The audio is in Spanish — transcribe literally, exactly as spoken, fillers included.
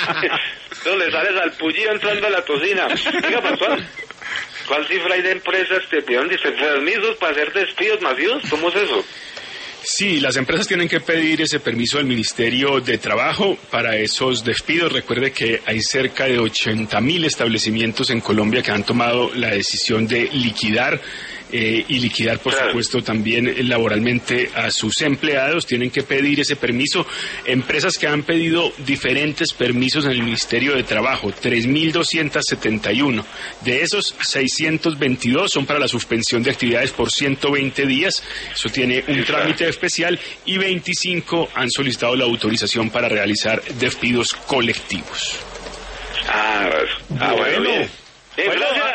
No le sale salpullido entrando a la cocina. Diga, pastor, ¿cuál cifra hay de empresas que pidieron dice, permisos para hacer despidos masivos? ¿Cómo es eso? Sí, las empresas tienen que pedir ese permiso al Ministerio de Trabajo para esos despidos. Recuerde que hay cerca de ochenta mil establecimientos en Colombia que han tomado la decisión de liquidar eh, y liquidar, por claro. supuesto, también eh, laboralmente a sus empleados. Tienen que pedir ese permiso. Empresas que han pedido diferentes permisos en el Ministerio de Trabajo, tres mil doscientos setenta y uno. De esos, seiscientos veintidós son para la suspensión de actividades por ciento veinte días. Eso tiene un trámite especial, y veinticinco han solicitado la autorización para realizar despidos colectivos. Ah, ah bueno. bueno. Bueno,